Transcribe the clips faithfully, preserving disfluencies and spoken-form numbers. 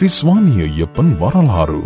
ஸ்ரீ சுவாமி ஐயப்பன் வரலாறு.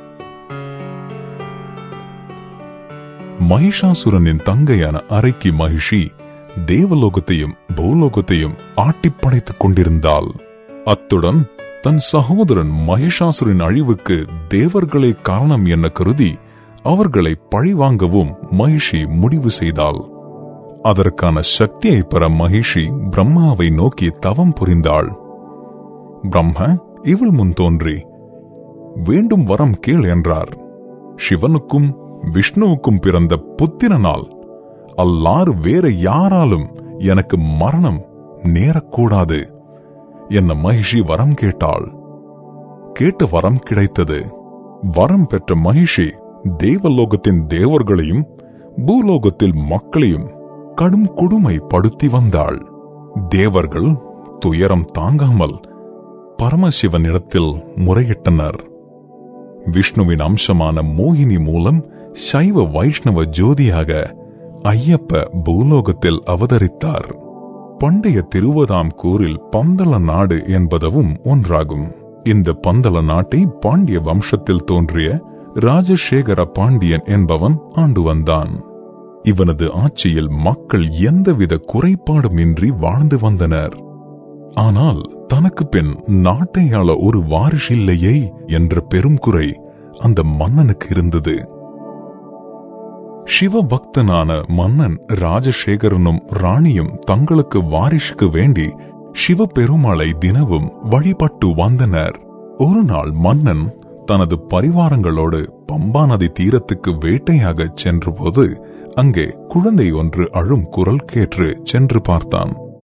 மகிஷாசுரனின் தங்கையான அரைக்கி மகிஷி தேவலோகத்தையும் பூலோகத்தையும் ஆட்டிப்படைத்துக் கொண்டிருந்தாள். அத்துடன் தன் சகோதரன் மகிஷாசுரின் அழிவுக்கு தேவர்களே காரணம் என கருதி அவர்களை பழிவாங்கவும் மகிஷி முடிவு செய்தாள். அதற்கான சக்தியை பெற மகிஷி பிரம்மாவை நோக்கி தவம் புரிந்தாள். பிரம்மா இவள் முன் தோன்றி வேண்டும் வரம் கேள் என்றார். சிவனுக்கும் விஷ்ணுவுக்கும் பிறந்த புத்திரனால் அல்லாறு வேற யாராலும் எனக்கு மரணம் நேரக்கூடாது என்ன மகிஷி வரம் கேட்டாள். கேட்ட வரம் கிடைத்தது. வரம் பெற்ற மகிஷி தேவலோகத்தின் தேவர்களையும் பூலோகத்தில் மக்களையும் கடும் கொடுமை படுத்தி வந்தாள். தேவர்கள் துயரம் தாங்காமல் பரமசிவனிடத்தில் முறையிட்டனர். விஷ்ணுவின் அம்சமான மோகினி மூலம் சைவ வைஷ்ணவ ஜோதியாக ஐயப்ப பூலோகத்தில் அவதரித்தார். பண்டைய திருவதாம் கூறில் பந்தள நாடு என்பதும் ஒன்றாகும். இந்த பந்தள நாட்டை பாண்டிய வம்சத்தில் தோன்றிய ராஜசேகர பாண்டியன் என்பவன் ஆண்டு வந்தான். இவனது ஆட்சியில் மக்கள் எந்தவித குறைபாடுமின்றி வாழ்ந்து வந்தனர். ஆனால் தனக்கு பின் நாட்டை ஆள ஒரு வாரிசு இல்லையே என்ற பெரும் குறை அந்த மன்னனுக்கு இருந்தது. சிவபக்தனான மன்னன் ராஜசேகரனும் ராணியும் தங்களுக்கு வாரிசுக்கு வேண்டி சிவபெருமாளை தினமும் வழிபட்டு வந்தனர். ஒரு நாள் மன்னன் தனது பரிவாரங்களோடு பம்பா நதி தீரத்துக்கு வேட்டையாக சென்றபோது அங்கே குழந்தை ஒன்று அழும் குரல் கேட்டு சென்று பார்த்தான்.